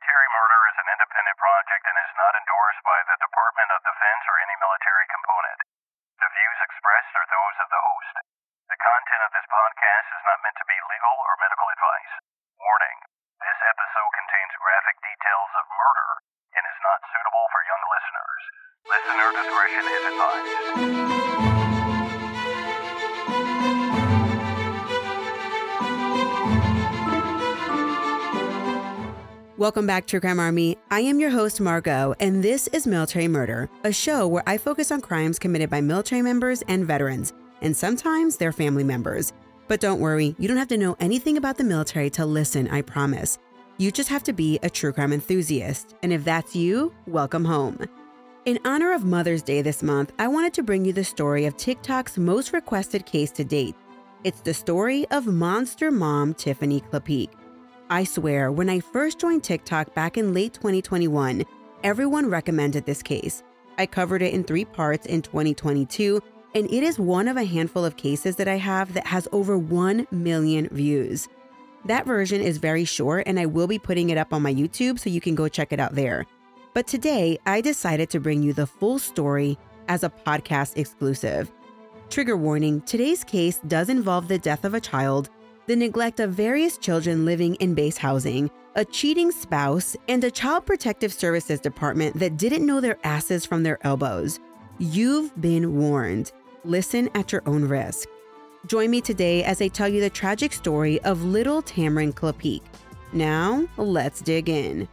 Military Murder is an independent project and is not endorsed by the Department of Defense or any military component. The views expressed are those of the host. The content of this podcast is not meant to be legal or medical advice. Warning: this episode contains graphic details of murder and is not suitable for young listeners. Listener discretion is advised. Welcome back, True Crime Army. I am your host, Margot, and this is Military Murder, a show where I focus on crimes committed by military members and veterans, and sometimes their family members. But don't worry, you don't have to know anything about the military to listen, I promise. You just have to be a true crime enthusiast, and if that's you, welcome home. In honor of Mother's Day this month, I wanted to bring you the story of TikTok's most requested case to date. It's the story of Monster Mom Tiffany Cleppeek. I swear, when I first joined TikTok back in late 2021, everyone recommended this case. I covered it in 3 parts in 2022, and it is one of a handful of cases that I have that has over 1 million views. That version is very short, and I will be putting it up on my YouTube so you can go check it out there. But today, I decided to bring you the full story as a podcast exclusive. Trigger warning, today's case does involve the death of a child, the neglect of various children living in base housing, a cheating spouse, and a Child Protective Services department that didn't know their asses from their elbows. You've been warned. Listen at your own risk. Join me today as I tell you the tragic story of little Tamron Cleppeek. Now, let's dig in.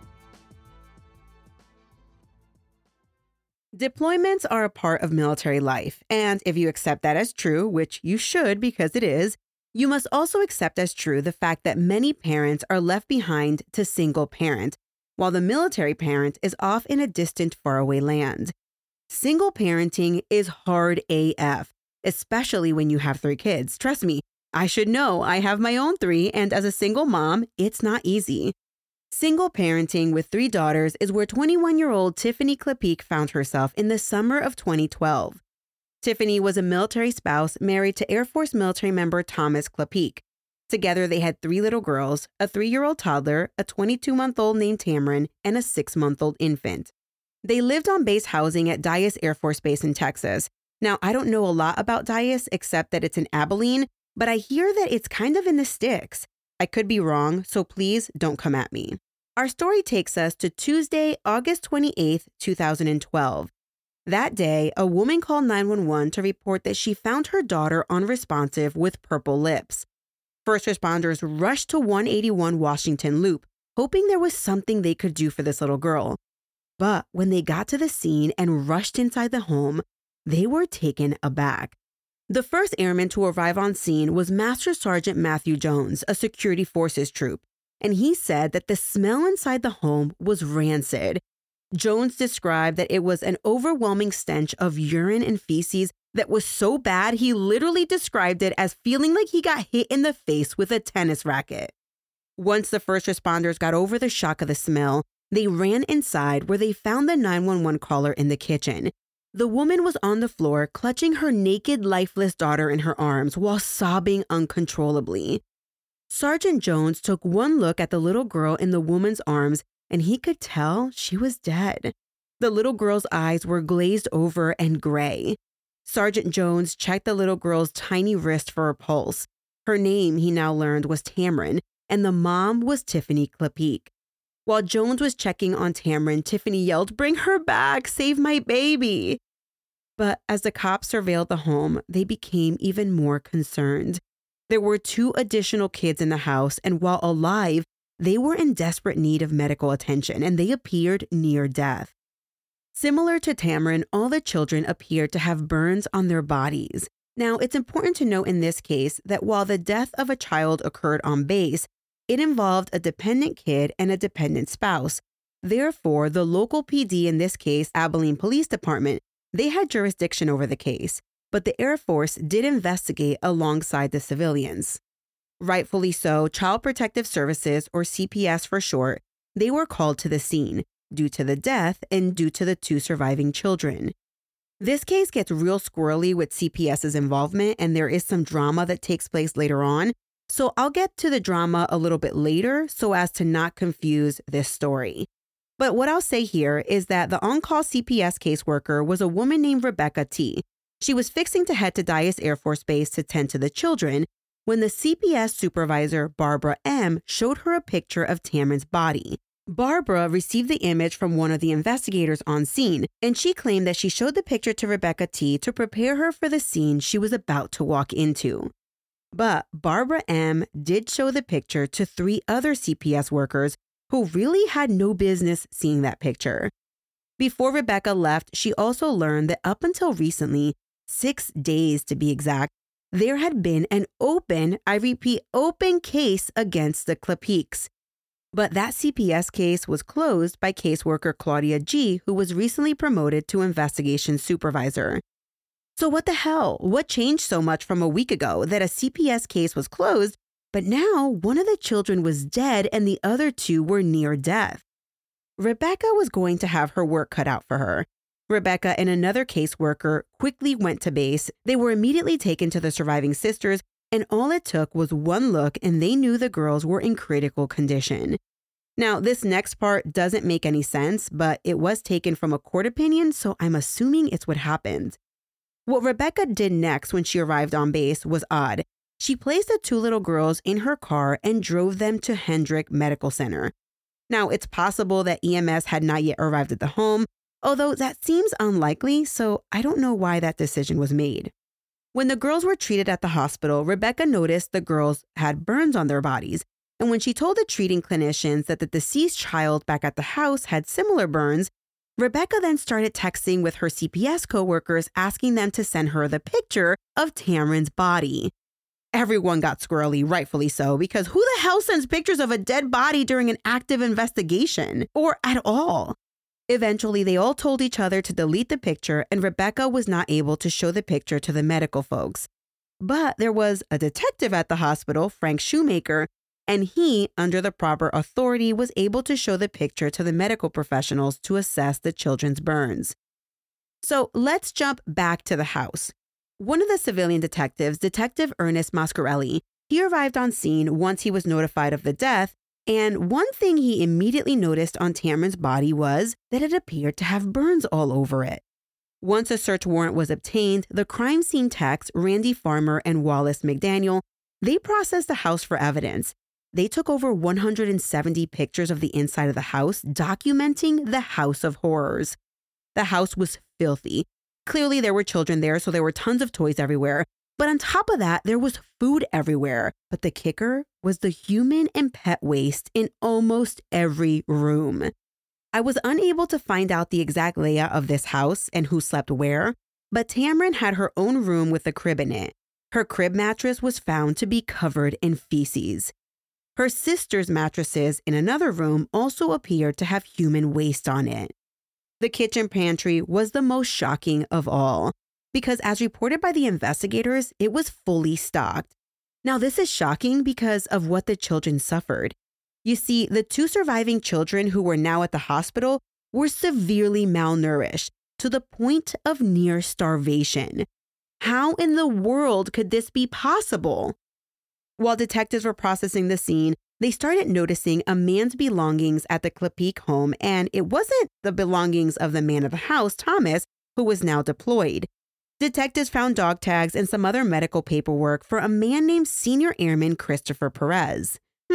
Deployments are a part of military life, and if you accept that as true, which you should because it is, you must also accept as true the fact that many parents are left behind to single parent, while the military parent is off in a distant, faraway land. Single parenting is hard AF, especially when you have 3 kids. Trust me, I should know. I have my own 3, and as a single mom, it's not easy. Single parenting with 3 daughters is where 21-year-old Tiffany Cleppeek found herself in the summer of 2012. Tiffany was a military spouse married to Air Force military member Thomas Cleppeek. Together, they had 3 little girls, a 3-year-old toddler, a 22-month-old named Tamron, and a 6-month-old infant. They lived on base housing at Dyess Air Force Base in Texas. Now, I don't know a lot about Dyess except that it's in Abilene, but I hear that it's kind of in the sticks. I could be wrong, so please don't come at me. Our story takes us to Tuesday, August 28th, 2012. That day, a woman called 911 to report that she found her daughter unresponsive with purple lips. First responders rushed to 181 Washington Loop, hoping there was something they could do for this little girl. But when they got to the scene and rushed inside the home, they were taken aback. The first airman to arrive on scene was Master Sergeant Matthew Jones, a security forces troop, and he said that the smell inside the home was rancid. Jones described that it was an overwhelming stench of urine and feces that was so bad he literally described it as feeling like he got hit in the face with a tennis racket. Once the first responders got over the shock of the smell, they ran inside where they found the 911 caller in the kitchen. The woman was on the floor clutching her naked, lifeless daughter in her arms while sobbing uncontrollably. Sergeant Jones took one look at the little girl in the woman's arms and he could tell she was dead. The little girl's eyes were glazed over and gray. Sergeant Jones checked the little girl's tiny wrist for a pulse. Her name, he now learned, was Tamron, and the mom was Tiffany Cleppeek. While Jones was checking on Tamron, Tiffany yelled, "Bring her back! Save my baby!" But as the cops surveilled the home, they became even more concerned. There were 2 additional kids in the house, and while alive, they were in desperate need of medical attention, and they appeared near death. Similar to Tamron, all the children appeared to have burns on their bodies. Now, it's important to note in this case that while the death of a child occurred on base, it involved a dependent kid and a dependent spouse. Therefore, the local PD, in this case, Abilene Police Department, they had jurisdiction over the case, but the Air Force did investigate alongside the civilians. Rightfully so, Child Protective Services, or CPS for short, they were called to the scene due to the death and due to the 2 surviving children. This case gets real squirrely with CPS's involvement, and there is some drama that takes place later on, So I'll get to the drama a little bit later so as to not confuse this story. But what I'll say here is that the on-call CPS caseworker was a woman named Rebecca T. She was fixing to head to Dyess Air Force Base to tend to the children when the CPS supervisor, Barbara M., showed her a picture of Tamron's body. Barbara received the image from one of the investigators on scene, and she claimed that she showed the picture to Rebecca T. to prepare her for the scene she was about to walk into. But Barbara M. did show the picture to 3 other CPS workers who really had no business seeing that picture. Before Rebecca left, she also learned that up until recently, 6 days to be exact, there had been an open case against the Klapicks. But that CPS case was closed by caseworker Claudia G., who was recently promoted to investigation supervisor. So what the hell? What changed so much from a week ago that a CPS case was closed, but now one of the children was dead and the other 2 were near death? Rebecca was going to have her work cut out for her. Rebecca and another caseworker quickly went to base. They were immediately taken to the surviving sisters, and all it took was one look and they knew the girls were in critical condition. Now, this next part doesn't make any sense, but it was taken from a court opinion, so I'm assuming it's what happened. What Rebecca did next when she arrived on base was odd. She placed the 2 little girls in her car and drove them to Hendrick Medical Center. Now, it's possible that EMS had not yet arrived at the home, although that seems unlikely, so I don't know why that decision was made. When the girls were treated at the hospital, Rebecca noticed the girls had burns on their bodies, and when she told the treating clinicians that the deceased child back at the house had similar burns, Rebecca then started texting with her CPS coworkers asking them to send her the picture of Tamron's body. Everyone got squirrely, rightfully so, because who the hell sends pictures of a dead body during an active investigation? Or at all? Eventually, they all told each other to delete the picture, and Rebecca was not able to show the picture to the medical folks. But there was a detective at the hospital, Frank Shoemaker, and he, under the proper authority, was able to show the picture to the medical professionals to assess the children's burns. So let's jump back to the house. One of the civilian detectives, Detective Ernest Mascarelli, he arrived on scene once he was notified of the death, and one thing he immediately noticed on Tamron's body was that it appeared to have burns all over it. Once a search warrant was obtained, the crime scene techs, Randy Farmer and Wallace McDaniel, they processed the house for evidence. They took over 170 pictures of the inside of the house, documenting the house of horrors. The house was filthy. Clearly, there were children there, so there were tons of toys everywhere. But on top of that, there was food everywhere. But the kicker was the human and pet waste in almost every room. I was unable to find out the exact layout of this house and who slept where, but Tamron had her own room with a crib in it. Her crib mattress was found to be covered in feces. Her sister's mattresses in another room also appeared to have human waste on it. The kitchen pantry was the most shocking of all, because as reported by the investigators, it was fully stocked. Now, this is shocking because of what the children suffered. You see, the 2 surviving children who were now at the hospital were severely malnourished to the point of near starvation. How in the world could this be possible? While detectives were processing the scene, they started noticing a man's belongings at the Klapick home, and it wasn't the belongings of the man of the house, Thomas, who was now deployed. Detectives found dog tags and some other medical paperwork for a man named Senior Airman Christopher Perez.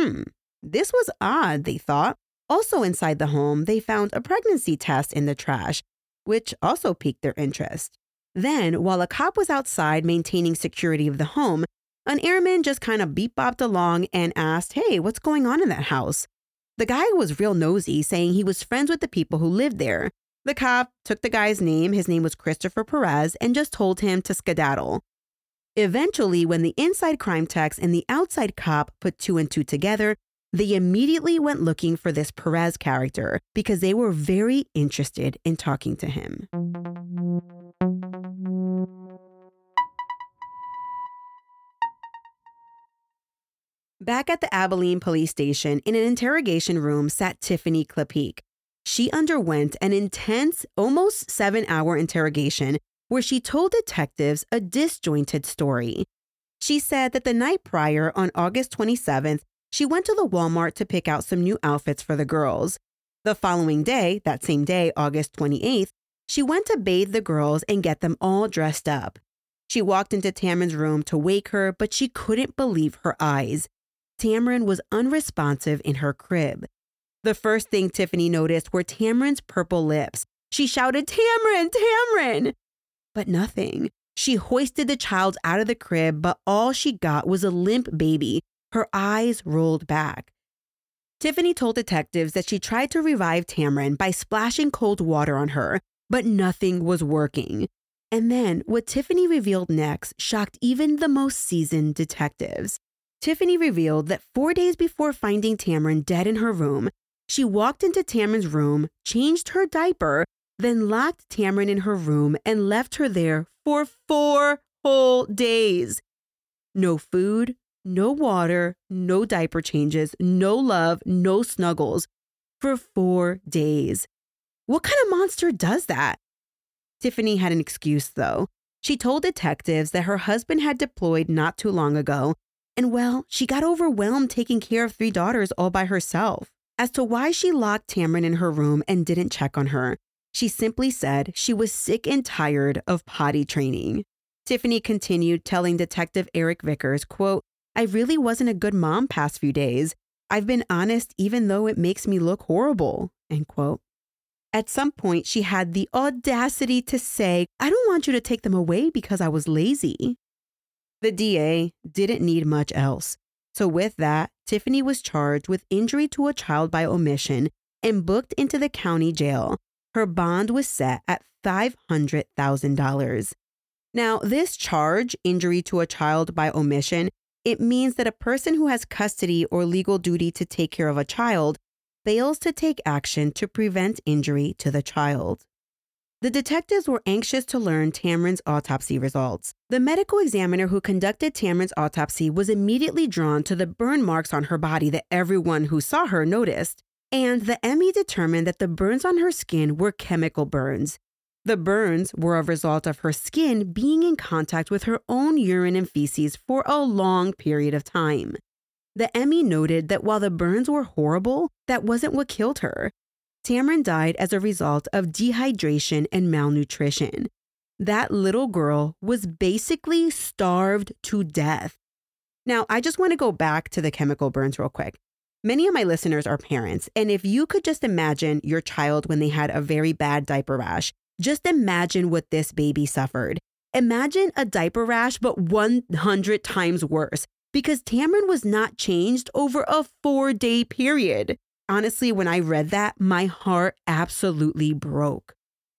This was odd, they thought. Also inside the home, they found a pregnancy test in the trash, which also piqued their interest. Then, while a cop was outside maintaining security of the home, an airman just kind of beep-bopped along and asked, "Hey, what's going on in that house?" The guy was real nosy, saying he was friends with the people who lived there. The cop took the guy's name, his name was Christopher Perez, and just told him to skedaddle. Eventually, when the inside crime techs and the outside cop put 2 and 2 together, they immediately went looking for this Perez character because they were very interested in talking to him. Back at the Abilene police station, in an interrogation room sat Tiffany Klapick. She underwent an intense, almost 7-hour interrogation where she told detectives a disjointed story. She said that the night prior, on August 27th, she went to the Walmart to pick out some new outfits for the girls. The following day, that same day, August 28th, she went to bathe the girls and get them all dressed up. She walked into Tamron's room to wake her, but she couldn't believe her eyes. Tamron was unresponsive in her crib. The first thing Tiffany noticed were Tamron's purple lips. She shouted, "Tamron, Tamron!" But nothing. She hoisted the child out of the crib, but all she got was a limp baby. Her eyes rolled back. Tiffany told detectives that she tried to revive Tamron by splashing cold water on her, but nothing was working. And then what Tiffany revealed next shocked even the most seasoned detectives. Tiffany revealed that 4 days before finding Tamron dead in her room, she walked into Tamron's room, changed her diaper, then locked Tamron in her room and left her there for 4 whole days. No food, no water, no diaper changes, no love, no snuggles. For 4 days. What kind of monster does that? Tiffany had an excuse, though. She told detectives that her husband had deployed not too long ago, and well, she got overwhelmed taking care of 3 daughters all by herself. As to why she locked Tamron in her room and didn't check on her, she simply said she was sick and tired of potty training. Tiffany continued, telling Detective Eric Vickers, quote, "I really wasn't a good mom past few days. I've been honest even though it makes me look horrible," end quote. At some point, she had the audacity to say, "I don't want you to take them away because I was lazy." The DA didn't need much else. So with that, Tiffany was charged with injury to a child by omission and booked into the county jail. Her bond was set at $500,000. Now, this charge, injury to a child by omission, it means that a person who has custody or legal duty to take care of a child fails to take action to prevent injury to the child. The detectives were anxious to learn Tamron's autopsy results. The medical examiner who conducted Tamron's autopsy was immediately drawn to the burn marks on her body that everyone who saw her noticed, and the ME determined that the burns on her skin were chemical burns. The burns were a result of her skin being in contact with her own urine and feces for a long period of time. The ME noted that while the burns were horrible, that wasn't what killed her. Tamron died as a result of dehydration and malnutrition. That little girl was basically starved to death. Now, I just want to go back to the chemical burns real quick. Many of my listeners are parents, and if you could just imagine your child when they had a very bad diaper rash, just imagine what this baby suffered. Imagine a diaper rash, but 100 times worse, because Tamron was not changed over a 4-day period. Honestly, when I read that, my heart absolutely broke.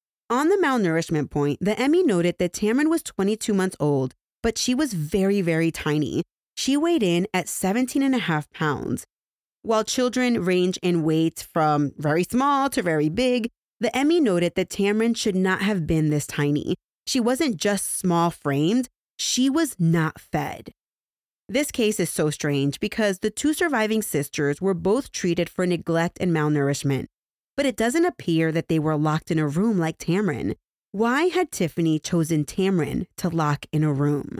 On the malnourishment point, the ME noted that Tamron was 22 months old, but she was very, very tiny. She weighed in at 17.5 pounds. While children range in weight from very small to very big, the ME noted that Tamron should not have been this tiny. She wasn't just small-framed, she was not fed. This case is so strange because the 2 surviving sisters were both treated for neglect and malnourishment, but it doesn't appear that they were locked in a room like Tamron. Why had Tiffany chosen Tamron to lock in a room?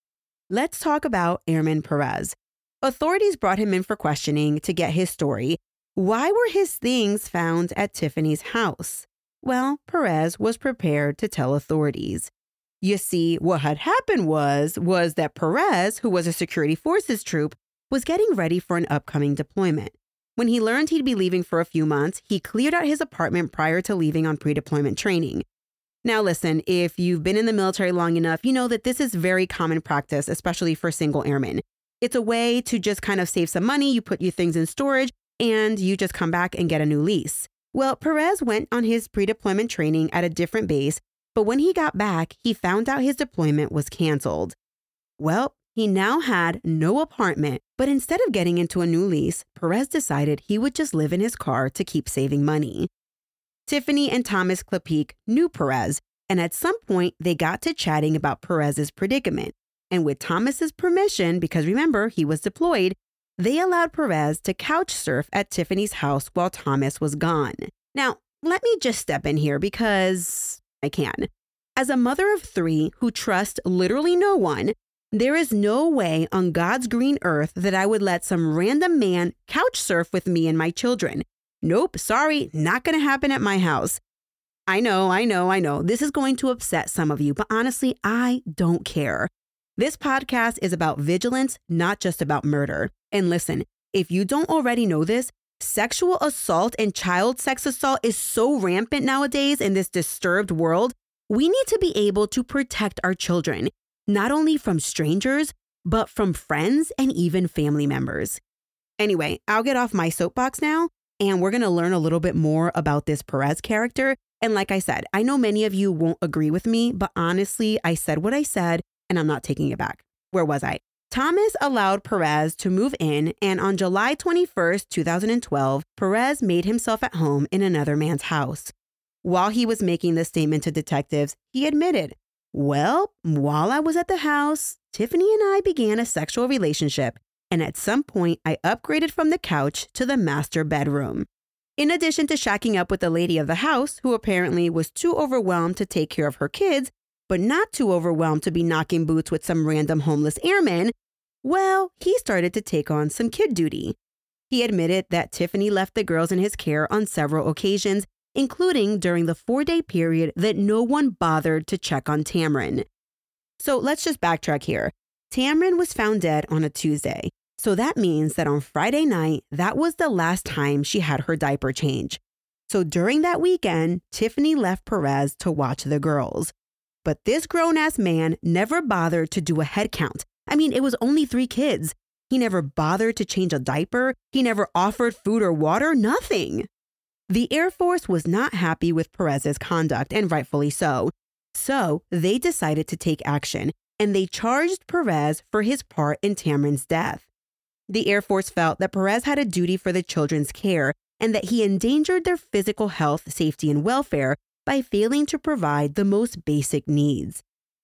Let's talk about Airman Perez. Authorities brought him in for questioning to get his story. Why were his things found at Tiffany's house? Well, Perez was prepared to tell authorities. You see, what had happened was that Perez, who was a security forces troop, was getting ready for an upcoming deployment. When he learned he'd be leaving for a few months, he cleared out his apartment prior to leaving on pre-deployment training. Now listen, if you've been in the military long enough, you know that this is very common practice, especially for single airmen. It's a way to just kind of save some money, you put your things in storage, and you just come back and get a new lease. Well, Perez went on his pre-deployment training at a different base, but when he got back, he found out his deployment was canceled. Well, he now had no apartment, but instead of getting into a new lease, Perez decided he would just live in his car to keep saving money. Tiffany and Thomas Klapik knew Perez, and at some point they got to chatting about Perez's predicament. And with Thomas's permission, because remember, he was deployed, they allowed Perez to couch surf at Tiffany's house while Thomas was gone. Now, let me just step in here because I can. As a mother of 3 who trusts literally no one, There is no way on God's green earth that I would let some random man couch surf with me and my children. Nope, sorry, not going to happen at my house. I know. This is going to upset some of you, but honestly, I don't care. This podcast is about vigilance, not just about murder. And listen, if you don't already know this, sexual assault and child sex assault is so rampant nowadays in this disturbed world. We need to be able to protect our children, not only from strangers, but from friends and even family members. Anyway, I'll get off my soapbox now, and we're going to learn a little bit more about this Perez character. And like I said, I know many of you won't agree with me, but honestly, I said what I said, and I'm not taking it back. Where was I? Thomas allowed Perez to move in, and on July 21st, 2012, Perez made himself at home in another man's house. While he was making this statement to detectives, he admitted, "Well, while I was at the house, Tiffany and I began a sexual relationship, and at some point, I upgraded from the couch to the master bedroom." In addition to shacking up with the lady of the house, who apparently was too overwhelmed to take care of her kids, but not too overwhelmed to be knocking boots with some random homeless airman, well, he started to take on some kid duty. He admitted that Tiffany left the girls in his care on several occasions, including during the 4-day period that no one bothered to check on Tamron. So let's just backtrack here. Tamron was found dead on a Tuesday. So that means that on Friday night, that was the last time she had her diaper change. So during that weekend, Tiffany left Perez to watch the girls. But this grown-ass man never bothered to do a head count. I mean, it was only 3 kids. He never bothered to change a diaper. He never offered food or water, nothing. The Air Force was not happy with Perez's conduct, and rightfully so. So they decided to take action, and they charged Perez for his part in Tamron's death. The Air Force felt that Perez had a duty for the children's care and that he endangered their physical health, safety, and welfare by failing to provide the most basic needs.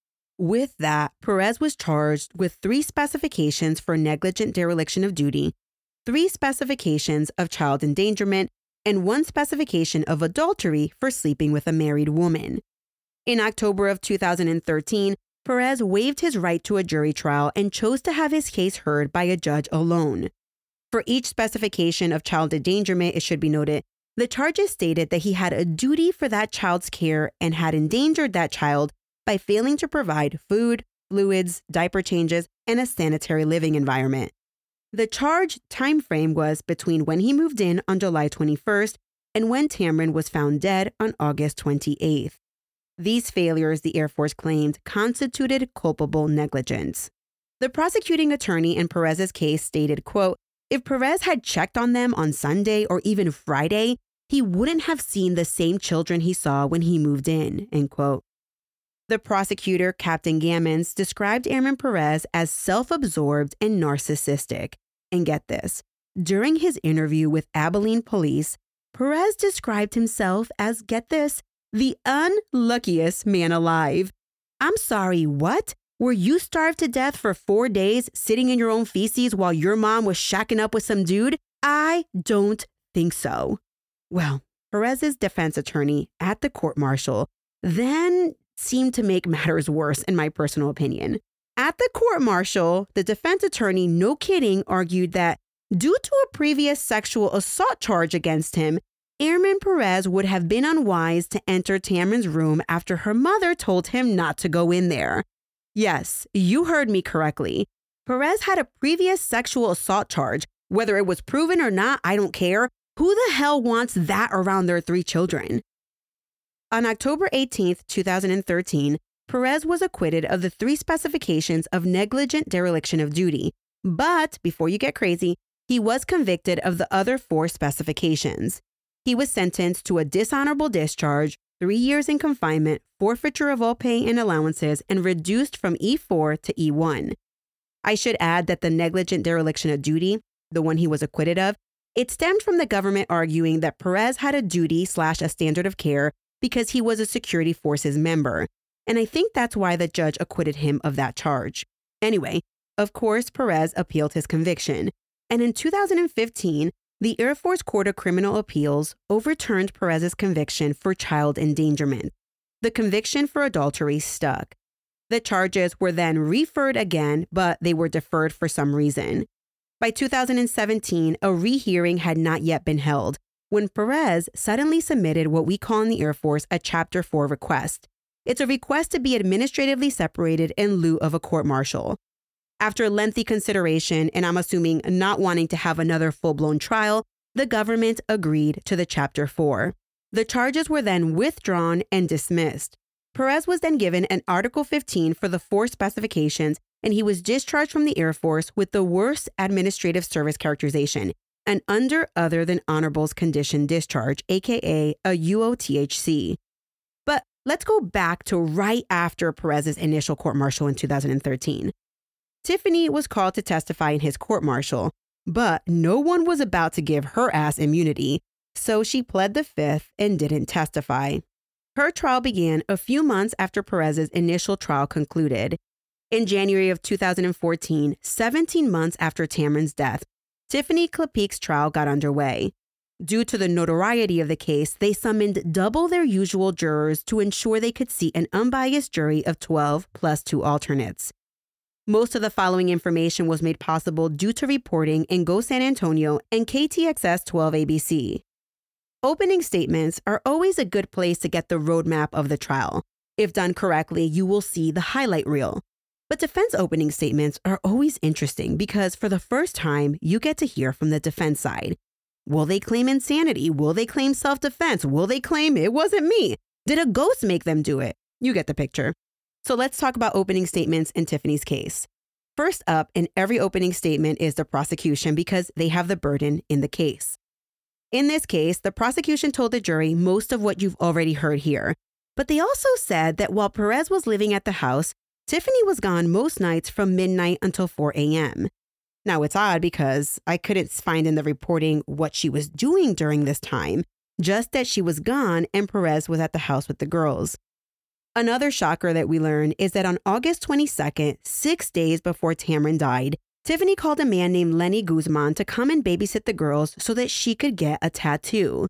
With that, Perez was charged with 3 specifications for negligent dereliction of duty, 3 specifications of child endangerment, and 1 specification of adultery for sleeping with a married woman. In October of 2013, Perez waived his right to a jury trial and chose to have his case heard by a judge alone. For each specification of child endangerment, it should be noted, the charges stated that he had a duty for that child's care and had endangered that child by failing to provide food, fluids, diaper changes, and a sanitary living environment. The charge timeframe was between when he moved in on July 21st and when Tamron was found dead on August 28th. These failures, the Air Force claimed, constituted culpable negligence. The prosecuting attorney in Perez's case stated, quote, "If Perez had checked on them on Sunday or even Friday, he wouldn't have seen the same children he saw when he moved in," end quote. The prosecutor, Captain Gammons, described Airman Perez as self-absorbed and narcissistic. And get this, during his interview with Abilene police, Perez described himself as, get this, the unluckiest man alive. I'm sorry, what? Were you starved to death for 4 days sitting in your own feces while your mom was shacking up with some dude? I don't think so. Well, Perez's defense attorney at the court-martial then seemed to make matters worse, in my personal opinion. At the court-martial, the defense attorney, no kidding, argued that due to a previous sexual assault charge against him, Airman Perez would have been unwise to enter Tamron's room after her mother told him not to go in there. Yes, you heard me correctly. Perez had a previous sexual assault charge. Whether it was proven or not, I don't care. Who the hell wants that around their 3 children? On October 18th, 2013, Perez was acquitted of the 3 specifications of negligent dereliction of duty. But before you get crazy, he was convicted of the other 4 specifications. He was sentenced to a dishonorable discharge, 3 years in confinement, forfeiture of all pay and allowances, and reduced from E4 to E1. I should add that the negligent dereliction of duty, the one he was acquitted of, it stemmed from the government arguing that Perez had a duty/a standard of care because he was a security forces member. And I think that's why the judge acquitted him of that charge. Anyway, of course, Perez appealed his conviction. And in 2015, the Air Force Court of Criminal Appeals overturned Perez's conviction for child endangerment. The conviction for adultery stuck. The charges were then referred again, but they were deferred for some reason. By 2017, a rehearing had not yet been held when Perez suddenly submitted what we call in the Air Force a Chapter 4 request. It's a request to be administratively separated in lieu of a court-martial. After lengthy consideration, and I'm assuming not wanting to have another full-blown trial, the government agreed to the Chapter 4. The charges were then withdrawn and dismissed. Perez was then given an Article 15 for the 4 specifications, and he was discharged from the Air Force with the worst administrative service characterization, an under other than honorables condition discharge, aka a UOTHC. But let's go back to right after Perez's initial court-martial in 2013. Tiffany was called to testify in his court-martial, but no one was about to give her ass immunity, so she pled the fifth and didn't testify. Her trial began a few months after Perez's initial trial concluded. In January of 2014, 17 months after Tamron's death, Tiffany Klepeek's trial got underway. Due to the notoriety of the case, they summoned double their usual jurors to ensure they could seat an unbiased jury of 12 plus 2 alternates. Most of the following information was made possible due to reporting in Go San Antonio and KTXS 12 ABC. Opening statements are always a good place to get the roadmap of the trial. If done correctly, you will see the highlight reel. But defense opening statements are always interesting because for the first time, you get to hear from the defense side. Will they claim insanity? Will they claim self-defense? Will they claim it wasn't me? Did a ghost make them do it? You get the picture. So let's talk about opening statements in Tiffany's case. First up in every opening statement is the prosecution because they have the burden in the case. In this case, the prosecution told the jury most of what you've already heard here. But they also said that while Perez was living at the house, Tiffany was gone most nights from midnight until 4 a.m. Now, it's odd because I couldn't find in the reporting what she was doing during this time, just that she was gone and Perez was at the house with the girls. Another shocker that we learned is that on August 22nd, 6 days before Tamron died, Tiffany called a man named Lenny Guzman to come and babysit the girls so that she could get a tattoo.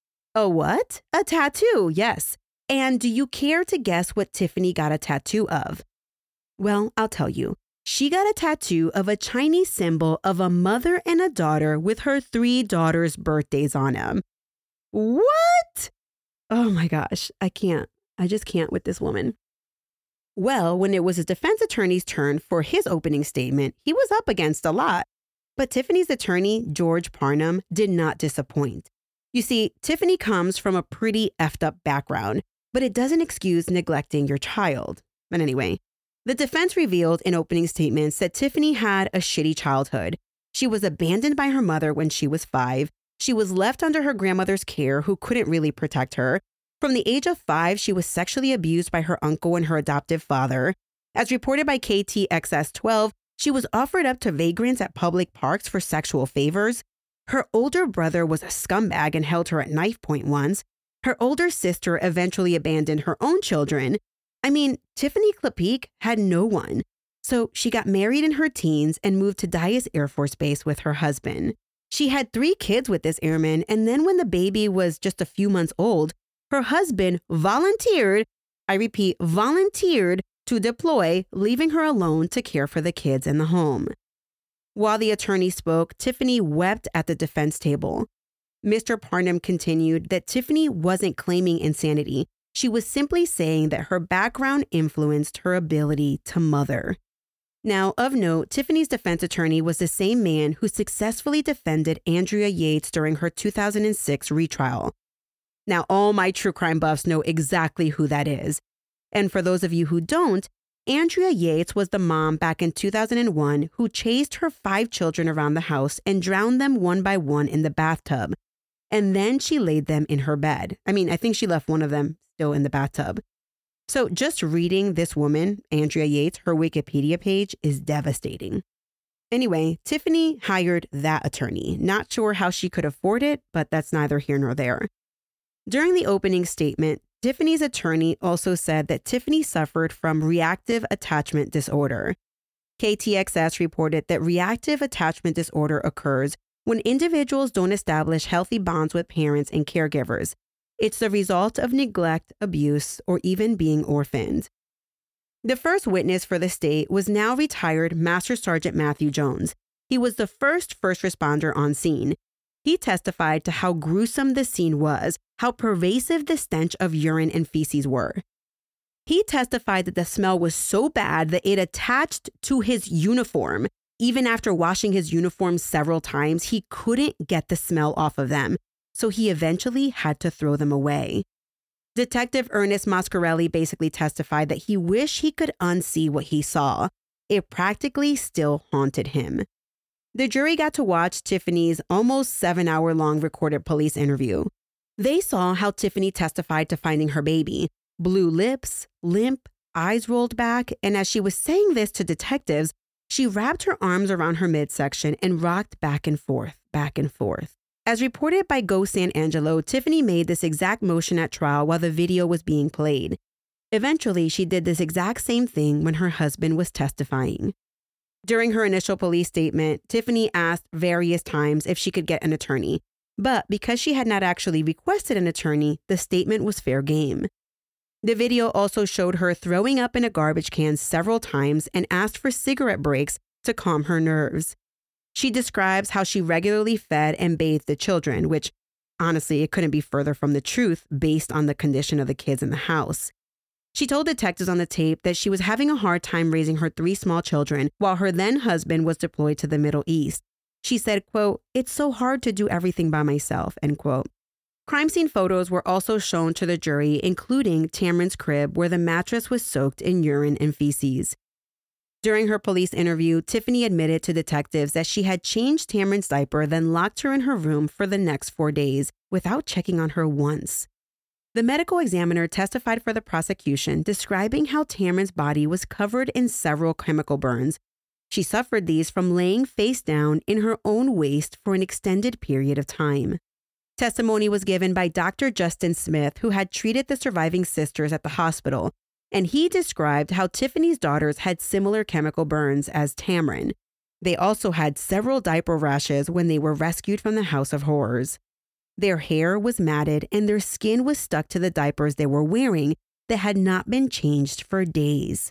A what? A tattoo, yes. And do you care to guess what Tiffany got a tattoo of? Well, I'll tell you. She got a tattoo of a Chinese symbol of a mother and a daughter with her 3 daughters' birthdays on them. What? Oh my gosh, I can't. I just can't with this woman. Well, when it was his defense attorney's turn for his opening statement, he was up against a lot. But Tiffany's attorney, George Parnham, did not disappoint. You see, Tiffany comes from a pretty effed up background, but it doesn't excuse neglecting your child. But anyway, the defense revealed in opening statements that Tiffany had a shitty childhood. She was abandoned by her mother when she was 5. She was left under her grandmother's care, who couldn't really protect her. From the age of 5, she was sexually abused by her uncle and her adoptive father. As reported by KTXS 12, she was offered up to vagrants at public parks for sexual favors. Her older brother was a scumbag and held her at knife point once. Her older sister eventually abandoned her own children. I mean, Tiffany Klepeek had no one. So she got married in her teens and moved to Dyess Air Force Base with her husband. She had 3 kids with this airman, and then when the baby was just a few months old, her husband volunteered, I repeat, volunteered to deploy, leaving her alone to care for the kids in the home. While the attorney spoke, Tiffany wept at the defense table. Mr. Parnham continued that Tiffany wasn't claiming insanity. She was simply saying that her background influenced her ability to mother. Now, of note, Tiffany's defense attorney was the same man who successfully defended Andrea Yates during her 2006 retrial. Now, all my true crime buffs know exactly who that is. And for those of you who don't, Andrea Yates was the mom back in 2001 who chased her 5 children around the house and drowned them one by one in the bathtub. And then she laid them in her bed. I mean, I think she left one of them still in the bathtub. So just reading this woman, Andrea Yates, her Wikipedia page is devastating. Anyway, Tiffany hired that attorney. Not sure how she could afford it, but that's neither here nor there. During the opening statement, Tiffany's attorney also said that Tiffany suffered from reactive attachment disorder. KTXS reported that reactive attachment disorder occurs when individuals don't establish healthy bonds with parents and caregivers. It's the result of neglect, abuse, or even being orphaned. The first witness for the state was now retired Master Sergeant Matthew Jones. He was the first responder on scene. He testified to how gruesome the scene was, how pervasive the stench of urine and feces were. He testified that the smell was so bad that it attached to his uniform. Even after washing his uniform several times, he couldn't get the smell off of them, so he eventually had to throw them away. Detective Ernest Mascarelli basically testified that he wished he could unsee what he saw. It practically still haunted him. The jury got to watch Tiffany's almost 7-hour-long recorded police interview. They saw how Tiffany testified to finding her baby, blue lips, limp, eyes rolled back, and as she was saying this to detectives, she wrapped her arms around her midsection and rocked back and forth, back and forth. As reported by Go San Angelo, Tiffany made this exact motion at trial while the video was being played. Eventually, she did this exact same thing when her husband was testifying. During her initial police statement, Tiffany asked various times if she could get an attorney, but because she had not actually requested an attorney, the statement was fair game. The video also showed her throwing up in a garbage can several times and asked for cigarette breaks to calm her nerves. She describes how she regularly fed and bathed the children, which, honestly, it couldn't be further from the truth based on the condition of the kids in the house. She told detectives on the tape that she was having a hard time raising her 3 small children while her then husband was deployed to the Middle East. She said, quote, "It's so hard to do everything by myself," end quote. Crime scene photos were also shown to the jury, including Tamron's crib where the mattress was soaked in urine and feces. During her police interview, Tiffany admitted to detectives that she had changed Tamron's diaper, then locked her in her room for the next 4 days without checking on her once. The medical examiner testified for the prosecution, describing how Tamron's body was covered in several chemical burns. She suffered these from laying face down in her own waste for an extended period of time. Testimony was given by Dr. Justin Smith, who had treated the surviving sisters at the hospital, and he described how Tiffany's daughters had similar chemical burns as Tamron. They also had several diaper rashes when they were rescued from the House of Horrors. Their hair was matted and their skin was stuck to the diapers they were wearing that had not been changed for days.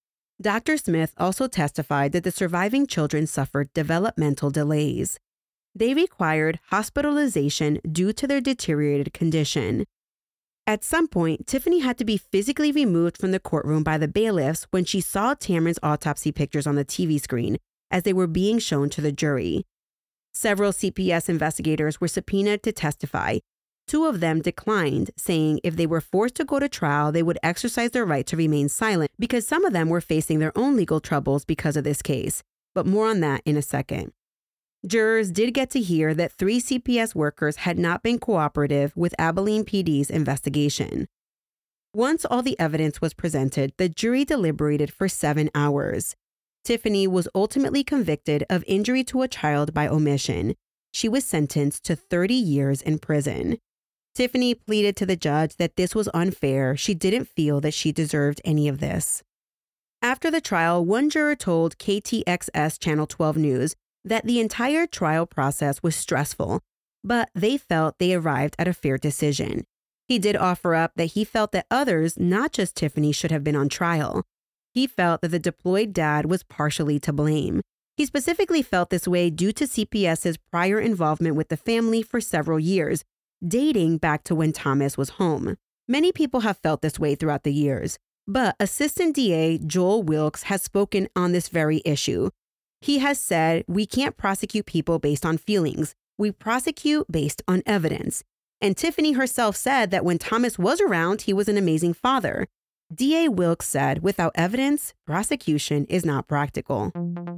Dr. Smith also testified that the surviving children suffered developmental delays. They required hospitalization due to their deteriorated condition. At some point, Tiffany had to be physically removed from the courtroom by the bailiffs when she saw Tamron's autopsy pictures on the TV screen as they were being shown to the jury. Several CPS investigators were subpoenaed to testify. 2 of them declined, saying if they were forced to go to trial, they would exercise their right to remain silent because some of them were facing their own legal troubles because of this case. But more on that in a second. Jurors did get to hear that 3 CPS workers had not been cooperative with Abilene PD's investigation. Once all the evidence was presented, the jury deliberated for 7 hours. Tiffany was ultimately convicted of injury to a child by omission. She was sentenced to 30 years in prison. Tiffany pleaded to the judge that this was unfair. She didn't feel that she deserved any of this. After the trial, one juror told KTXS Channel 12 News that the entire trial process was stressful, but they felt they arrived at a fair decision. He did offer up that he felt that others, not just Tiffany, should have been on trial. He felt that the deployed dad was partially to blame. He specifically felt this way due to CPS's prior involvement with the family for several years, dating back to when Thomas was home. Many people have felt this way throughout the years, but Assistant DA Joel Wilkes has spoken on this very issue. He has said, "We can't prosecute people based on feelings. We prosecute based on evidence." And Tiffany herself said that when Thomas was around, he was an amazing father. DA Wilkes said, "Without evidence, prosecution is not practical."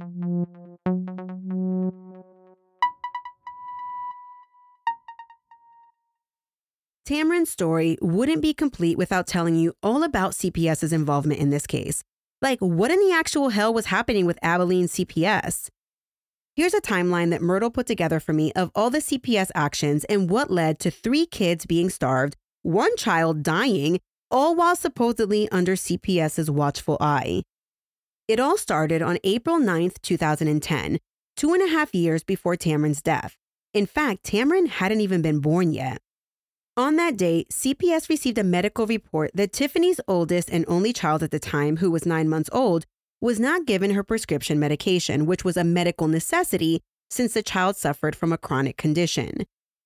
Tamron's story wouldn't be complete without telling you all about CPS's involvement in this case. Like, what in the actual hell was happening with Abilene CPS? Here's a timeline that Myrtle put together for me of all the CPS actions and what led to 3 kids being starved, 1 child dying, all while supposedly under CPS's watchful eye. It all started on April 9th, 2010, 2.5 years before Tamron's death. In fact, Tamron hadn't even been born yet. On that day, CPS received a medical report that Tiffany's oldest and only child at the time, who was 9 months old, was not given her prescription medication, which was a medical necessity since the child suffered from a chronic condition.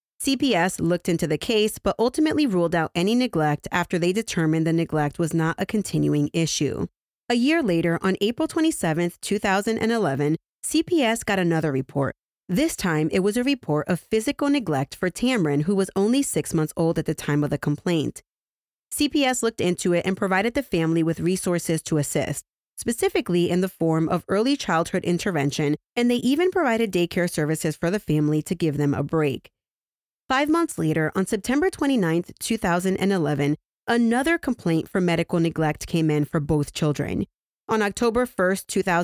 CPS looked into the case but ultimately ruled out any neglect after they determined the neglect was not a continuing issue. A year later, on April 27, 2011, CPS got another report. This time, it was a report of physical neglect for Tamron, who was only 6 months old at the time of the complaint. CPS looked into it and provided the family with resources to assist, specifically in the form of early childhood intervention, and they even provided daycare services for the family to give them a break. 5 months later, on September 29, 2011, another complaint for medical neglect came in for both children. On October 1,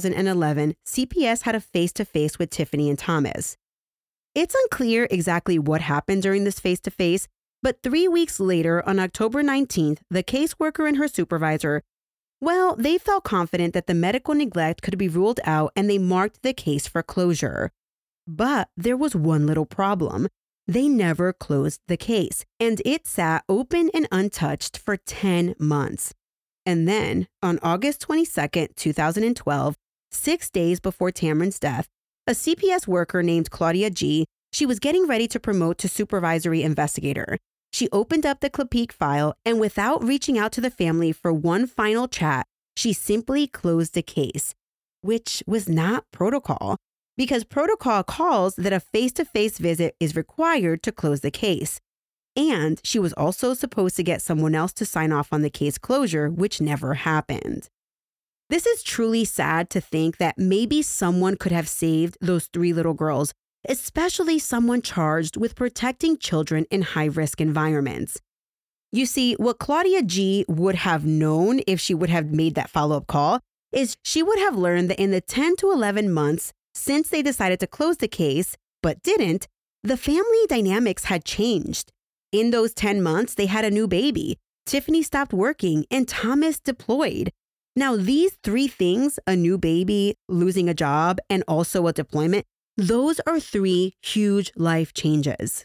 2011, CPS had a face-to-face with Tiffany and Thomas. It's unclear exactly what happened during this face-to-face, but 3 weeks later, on October 19th, the caseworker and her supervisor, they felt confident that the medical neglect could be ruled out and they marked the case for closure. But there was one little problem. They never closed the case, and it sat open and untouched for 10 months. And then, on August 22, 2012, 6 days before Tamron's death, a CPS worker named Claudia G., she was getting ready to promote to supervisory investigator. She opened up the Clepeque file, and without reaching out to the family for one final chat, she simply closed the case, which was not protocol, because protocol calls that a face-to-face visit is required to close the case. And she was also supposed to get someone else to sign off on the case closure, which never happened. This is truly sad to think that maybe someone could have saved those 3 little girls, especially someone charged with protecting children in high-risk environments. You see, what Claudia G. would have known if she would have made that follow-up call is she would have learned that in the 10 to 11 months since they decided to close the case, but didn't, the family dynamics had changed. In those 10 months, they had a new baby. Tiffany stopped working and Thomas deployed. Now, these 3 things, a new baby, losing a job, and also a deployment, those are 3 huge life changes.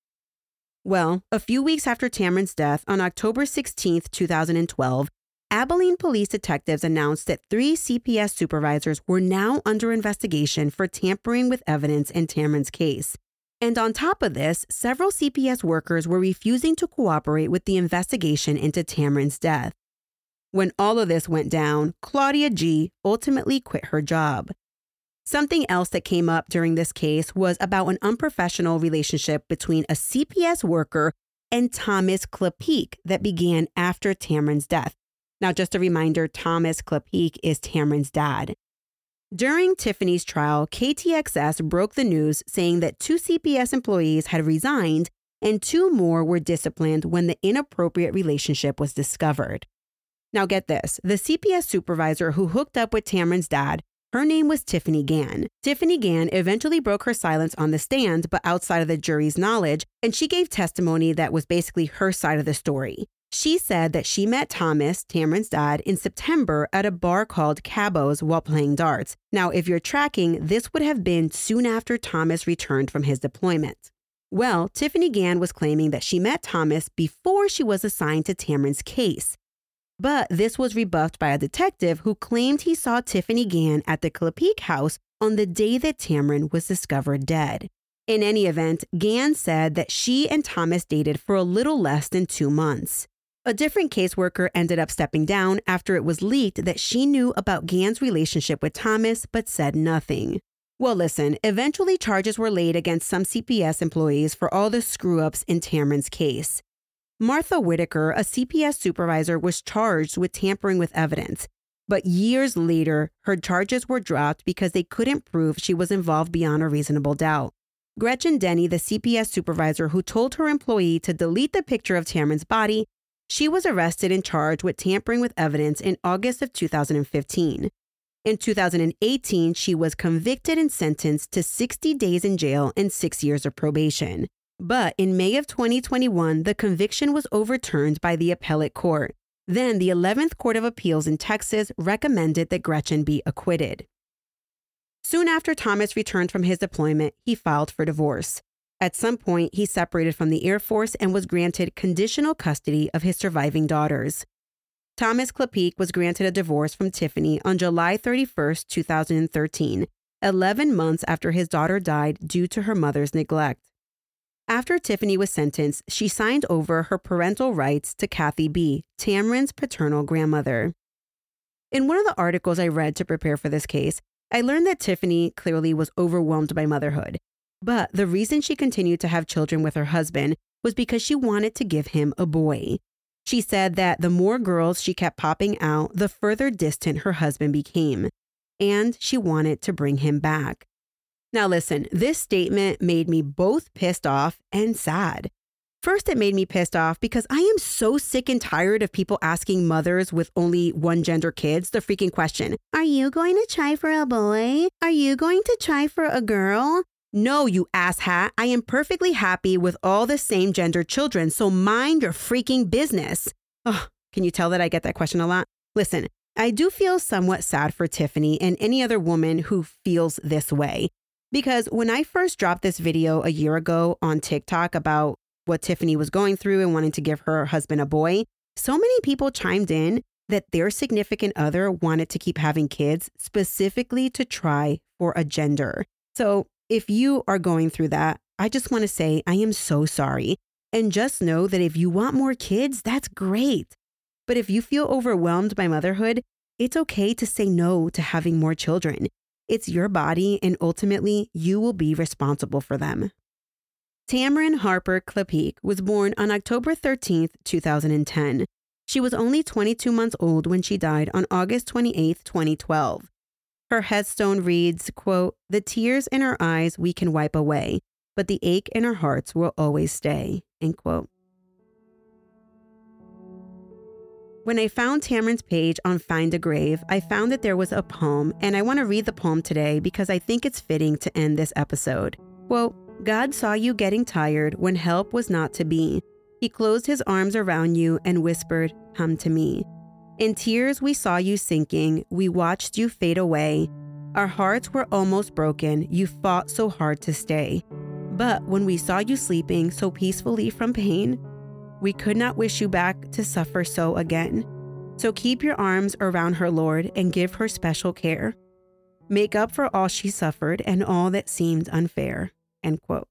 Well, a few weeks after Tamron's death, on October 16, 2012, Abilene police detectives announced that 3 CPS supervisors were now under investigation for tampering with evidence in Tamron's case. And on top of this, several CPS workers were refusing to cooperate with the investigation into Tamron's death. When all of this went down, Claudia G. ultimately quit her job. Something else that came up during this case was about an unprofessional relationship between a CPS worker and Thomas Clepeque that began after Tamron's death. Now, just a reminder, Thomas Clepeque is Tamron's dad. During Tiffany's trial, KTXS broke the news saying that 2 CPS employees had resigned and 2 more were disciplined when the inappropriate relationship was discovered. Now get this, the CPS supervisor who hooked up with Tamron's dad, her name was Tiffany Gann. Tiffany Gann eventually broke her silence on the stand, but outside of the jury's knowledge, and she gave testimony that was basically her side of the story. She said that she met Thomas, Tamron's dad, in September at a bar called Cabo's while playing darts. Now, if you're tracking, this would have been soon after Thomas returned from his deployment. Well, Tiffany Gann was claiming that she met Thomas before she was assigned to Tamron's case. But this was rebuffed by a detective who claimed he saw Tiffany Gann at the Clepeque house on the day that Tamron was discovered dead. In any event, Gann said that she and Thomas dated for a little less than 2 months. A different caseworker ended up stepping down after it was leaked that she knew about Gann's relationship with Thomas but said nothing. Well, listen, eventually charges were laid against some CPS employees for all the screw-ups in Tamron's case. Martha Whitaker, a CPS supervisor, was charged with tampering with evidence, but years later, her charges were dropped because they couldn't prove she was involved beyond a reasonable doubt. Gretchen Denny, the CPS supervisor who told her employee to delete the picture of Tamron's body, she was arrested and charged with tampering with evidence in August of 2015. In 2018, she was convicted and sentenced to 60 days in jail and 6 years of probation. But in May of 2021, the conviction was overturned by the appellate court. Then the 11th Court of Appeals in Texas recommended that Gretchen be acquitted. Soon after Thomas returned from his deployment, he filed for divorce. At some point, he separated from the Air Force and was granted conditional custody of his surviving daughters. Thomas Klapik was granted a divorce from Tiffany on July 31, 2013, 11 months after his daughter died due to her mother's neglect. After Tiffany was sentenced, she signed over her parental rights to Kathy B., Tamron's paternal grandmother. In one of the articles I read to prepare for this case, I learned that Tiffany clearly was overwhelmed by motherhood. But the reason she continued to have children with her husband was because she wanted to give him a boy. She said that the more girls she kept popping out, the further distant her husband became. And she wanted to bring him back. Now listen, this statement made me both pissed off and sad. First, it made me pissed off because I am so sick and tired of people asking mothers with only one gender kids the freaking question, are you going to try for a boy? Are you going to try for a girl? No, you asshat. I am perfectly happy with all the same gender children, so mind your freaking business. Oh, can you tell that I get that question a lot? Listen, I do feel somewhat sad for Tiffany and any other woman who feels this way. Because when I first dropped this video a year ago on TikTok about what Tiffany was going through and wanting to give her husband a boy, so many people chimed in that their significant other wanted to keep having kids specifically to try for a gender. So if you are going through that, I just want to say I am so sorry. And just know that if you want more kids, that's great. But if you feel overwhelmed by motherhood, it's okay to say no to having more children. It's your body, and ultimately, you will be responsible for them. Tamron Harper Klapik was born on October 13, 2010. She was only 22 months old when she died on August 28, 2012. Her headstone reads, quote, "The tears in our eyes we can wipe away, but the ache in our hearts will always stay," end quote. When I found Tamron's page on Find a Grave, I found that there was a poem, and I want to read the poem today because I think it's fitting to end this episode. Quote, "God saw you getting tired when help was not to be. He closed his arms around you and whispered, 'Come to me.' In tears we saw you sinking, we watched you fade away. Our hearts were almost broken, you fought so hard to stay. But when we saw you sleeping so peacefully from pain, we could not wish you back to suffer so again. So keep your arms around her, Lord, and give her special care. Make up for all she suffered and all that seemed unfair," end quote.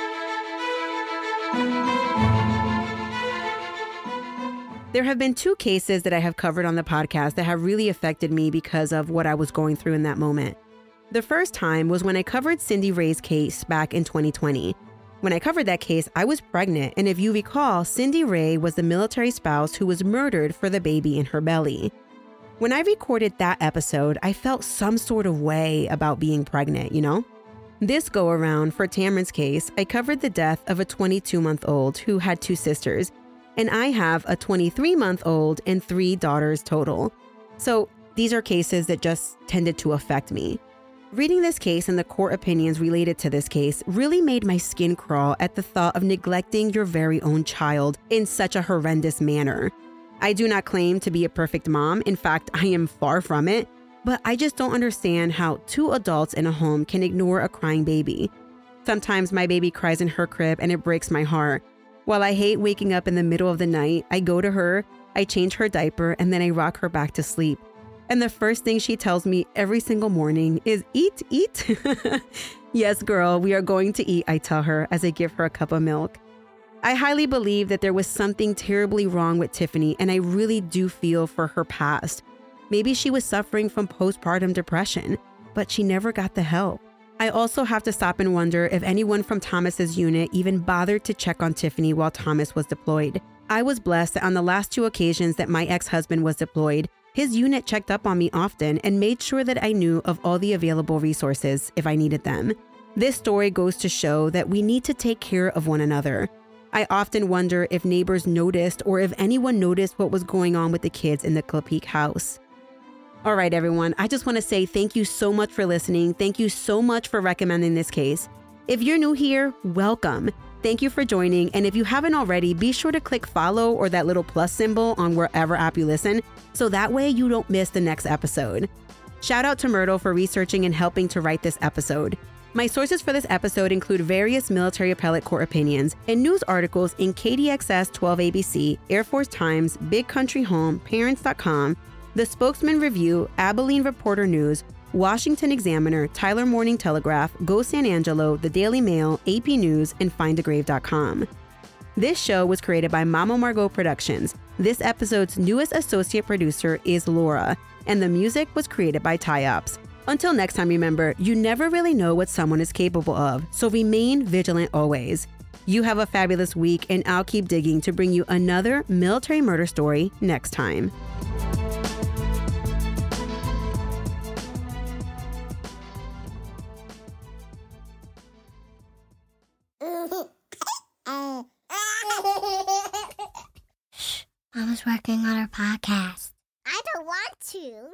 There have been two cases that I have covered on the podcast that have really affected me because of what I was going through in that moment. The first time was when I covered Cindy Ray's case back in 2020. When I covered that case, I was pregnant, and if you recall, Cindy Ray was the military spouse who was murdered for the baby in her belly. When I recorded that episode, I felt some sort of way about being pregnant, you know? This go-around for Tamron's case, I covered the death of a 22-month-old who had two sisters, and I have a 23-month-old and 3 daughters total. So these are cases that just tended to affect me. Reading this case and the court opinions related to this case really made my skin crawl at the thought of neglecting your very own child in such a horrendous manner. I do not claim to be a perfect mom. In fact, I am far from it. But I just don't understand how 2 adults in a home can ignore a crying baby. Sometimes my baby cries in her crib and it breaks my heart. While I hate waking up in the middle of the night, I go to her, I change her diaper, and then I rock her back to sleep. And the first thing she tells me every single morning is, "Eat, eat." "Yes, girl, we are going to eat," I tell her as I give her a cup of milk. I highly believe that there was something terribly wrong with Tiffany, and I really do feel for her past. Maybe she was suffering from postpartum depression, but she never got the help. I also have to stop and wonder if anyone from Thomas's unit even bothered to check on Tiffany while Thomas was deployed. I was blessed that on the last 2 occasions that my ex-husband was deployed, his unit checked up on me often and made sure that I knew of all the available resources if I needed them. This story goes to show that we need to take care of one another. I often wonder if neighbors noticed or if anyone noticed what was going on with the kids in the Klapik house. All right, everyone, I just want to say thank you so much for listening. Thank you so much for recommending this case. If you're new here, welcome. Thank you for joining. And if you haven't already, be sure to click follow or that little plus symbol on wherever app you listen, so that way you don't miss the next episode. Shout out to Myrtle for researching and helping to write this episode. My sources for this episode include various military appellate court opinions and news articles in KDXS 12ABC, Air Force Times, Big Country Home, Parents.com, The Spokesman Review, Abilene Reporter News, Washington Examiner, Tyler Morning Telegraph, Go San Angelo, The Daily Mail, AP News, and FindAGrave.com. This show was created by Mama Margot Productions. This episode's newest associate producer is Laura, and the music was created by Ty-Ops. Until next time, remember, you never really know what someone is capable of, so remain vigilant always. You have a fabulous week, and I'll keep digging to bring you another military murder story next time. Shh, Mama's working on her podcast. I don't want to.